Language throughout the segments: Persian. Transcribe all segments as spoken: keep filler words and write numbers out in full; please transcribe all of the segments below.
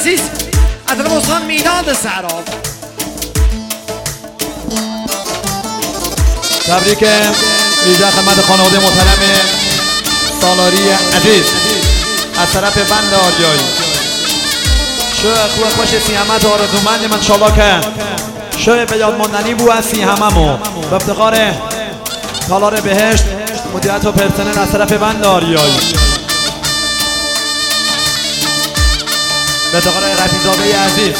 عزیز از استاد میداد سراب. تبریک ویژه خدمت خانواده محترم سالاری عزیز از طرف بند آریایی. شو خوب خوش سی همت آرزومند من انشالله که شو به یاد ماندنی بو از سی هممو و افتخار تالار بهشت مدیریت و پرسنل از طرف بند آریایی. به افتخار رفیزاده عزیز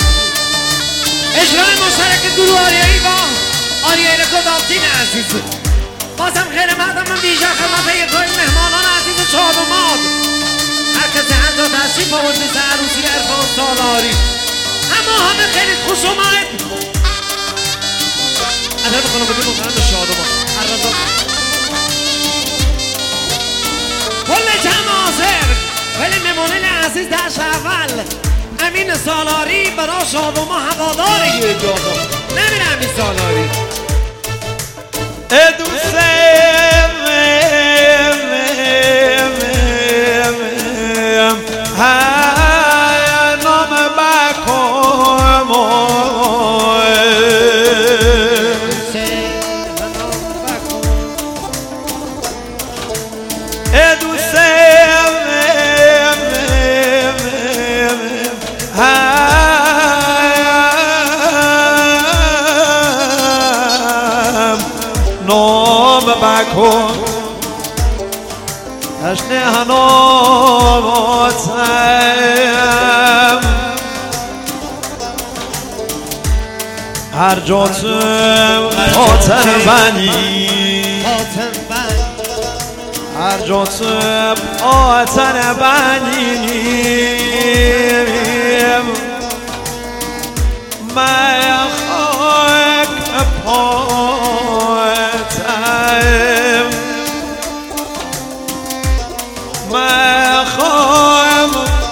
اجرای مشترک گروه آریایی با آریایی رکودالتین عزیز. بازم خیلی مردم من ویژه خدمت یکای مهمانان عزیز شاد و ماد، هر کسی هر جا تشریف آورد مثل عروسی عرفان سالاری. اما همه خیلی خوش اومد از طرف خانواده محترم شاد و ماد الرضا کل جمع حاضر. ولی مهمانان عزیز دشت اول امین سالاری برای شاد و ما هوادار یه جادا نمیره. امین سالاری بکن تشنه هنواتم هر جا تو خاطر بنی هر جا تو خاطر بنی من خاک پایتم من خواهم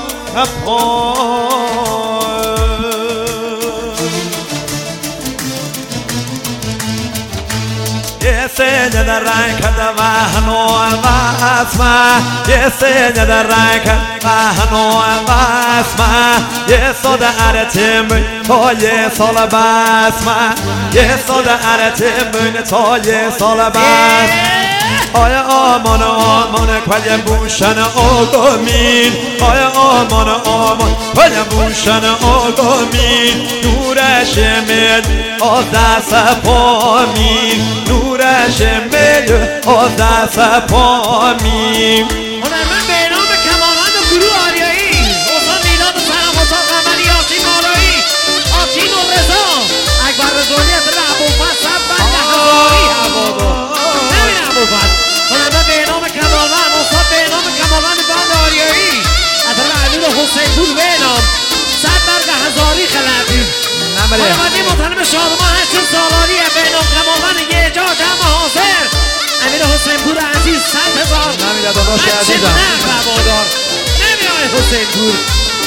یه سینه در رنگ کرده و هنو واسمه یه سینه در رنگ کرده و هنو واسمه یه ساده عرتیم تا یه سال بسمه یه ساده عرتیم تا یه سال بسمه آیا آمان آمان کل بوشن آگامین آیا آمان آمان کل بوشن آگامین نورش مل از دست پامین نورش مل از دست پامین. هنرمند به نام کمالمند و گروه آریایی استاد میلاد سلام استاد قمری یاسین مالایی آتین و رضا اکبر رضوانی از ابوالفضل بند هواری هوادار نمیره ابوالفضل. هنرمند به نام کمالمند استاد به نام کمالمند بند آریایی از امیر حسین پور به نام صد برگ هزاری خلعتی. هنرمندی محترم شادمان هشت سالاری به نام کمالمند یه جا جمع حاضر امیر حسین پور عزیز صد هزار نمیره داداش عزیزم هوادار نمیره آقای حسین پور.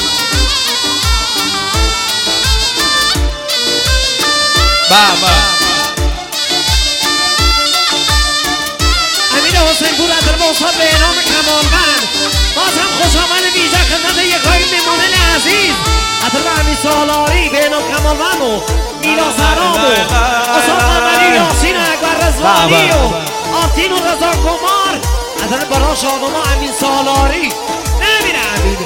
بابا امیر حسین پور از طرف استاد به نام کمالمند باز هم خوش آمد ویژه خدمت یکای مهمانان عزیز از طرف امیر سالاری به نام کمالمند و میرا سرام و استاد قمری یاسین و اکبر رضوانی و آتین و رضا کمار از طرف برای شادما امین سالاری نمیره امین.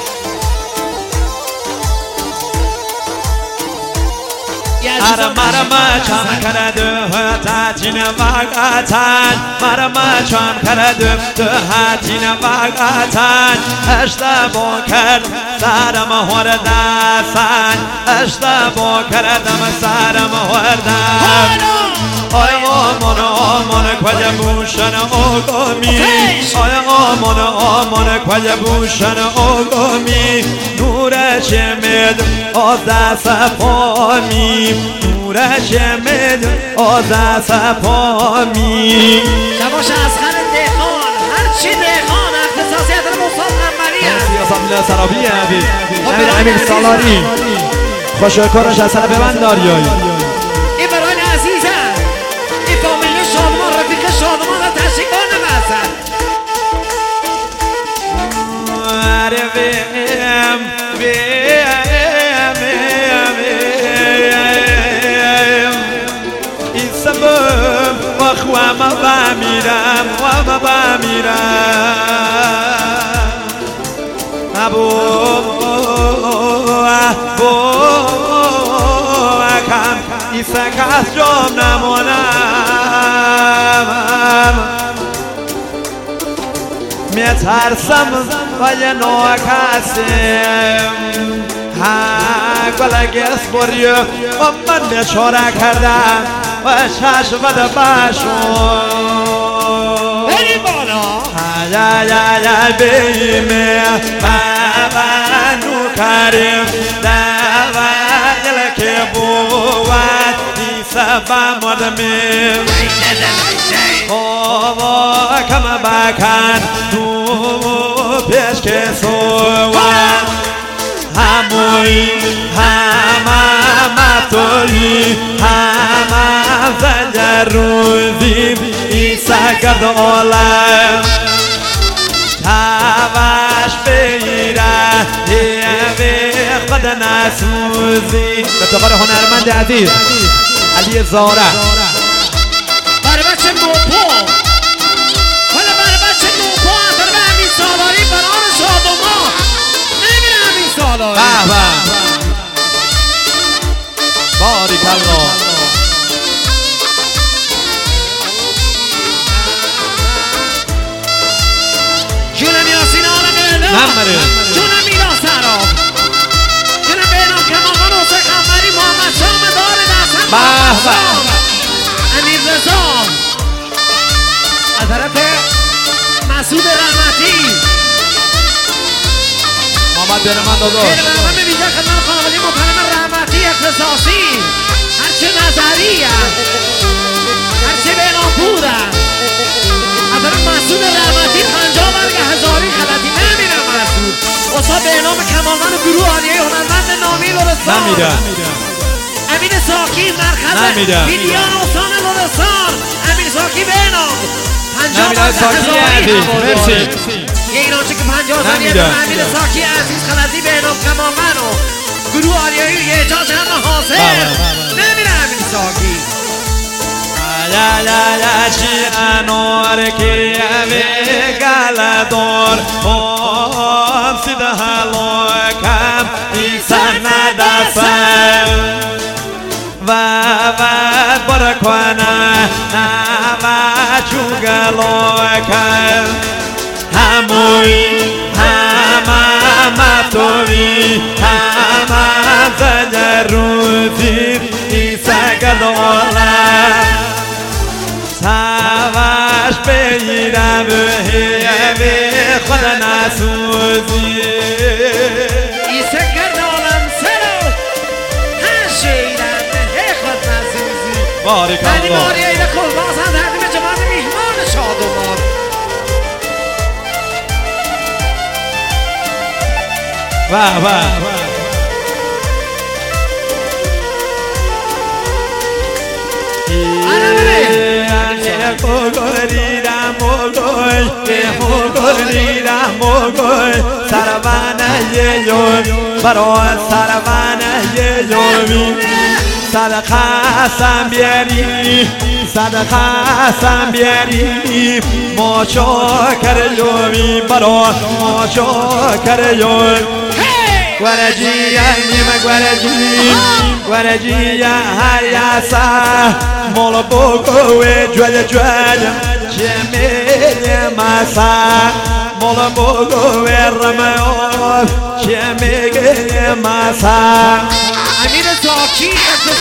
مرمه چم کرده تاتین وقتن مرمه چم کرده تاتین وقتن اشتباه کرد سرم هردن اشتباه کردم سرم هردن آیا آمان آمان کل بوشن آگامی آیا آمان آمان کل بوشن آگامی نورش مد از دست پامی نورش مد از دست پامی. جواش اسخر دهقان هرچی دهقان اختصاصیت مصطفی قمری هست سیاست سرابی عزیز امیر سالاری خوشکارش از طرف بند آریایی. این برای عزیز هست این فامیل شادمان رفیق شادمان را تشکر نمازد ویم ویم خوام بمیرم خوام بمیرم ابو ابو کم ایسا کس جام نمونم میترسم و یه ناکسیم ها گلگس بوری و من بیچاره کردم و چشم بده باشون بری بالا یا یا یا بیمه بابا نو کریم دوا یلکه بود ایسا با مدمیم آوا کم بکن تو پیش که سوان هموی همه مطوری همه زنجر روزیم ایسا کرد عالم تواش بیره یه ویخ بد نسوزی به تقار هنرمند عزیز علی زاره برای بچه نوپو حالا برای بچه نوپو اندر به همین سالاری بران شادوما نمیره همین سالاری به به باریک الله جونم یاسین آلم اله نمره جونم میرا سراب جونم بینام کماغان حسین خمری محمد شام دار دستم به به امیر رضا از طرف مسعود رحمتی محمد برمان داداش خیر برنامه ویژه خدمت خانواده محترم رحمتی اختصاصی هرچه نظری هرچه بینام بودن از طرف مسعود رحمتی پنجاه برگ هزاری خلطی نمیره مسعود استاد به نام کمالمند گروه عالیه هنرمند نامی لرستان نمیره امین ساکی مرکز نمیره ویدیان استان لرستان امین ساکی به نام پنجاه نمیره برگ ساکی هزاری عزیز مرسی یه ایرانچه که پنجاه سالی نمیره امین ساکی عزیز خلطی به نام کمالمند و گروه عالیه یه اجاز هم حاصل نمیره امین ساکی لا لا لا چی انور کی اوی گلدور هم سیده هلوکم ایسان ندسم و و برکوانا و چوگلوکم هموی همه مطوی همه زنجر روزی ایسا گلولم سواش بگیرم هیوی خود نسوزی ایسا کرد عالم سرو هر شیرم هی خود نسوزی باریک علی الله ماری ایده کلباس هم تقدیم جماعت میهمان شادومان واه واه Mogorirám mogol, mogorirám mogol, Saravana jöjjön, barol Saravana jöjjön, Sadakásam bieri, Sadakásam bieri, Mocsó kerüljön, barol, mocsó kerüljön. Guarajia, nima guarajia, guarajia hayasa, molobogo e joya joya, chemele masa, molobogo e ramao, chemele masa. امیر زاکی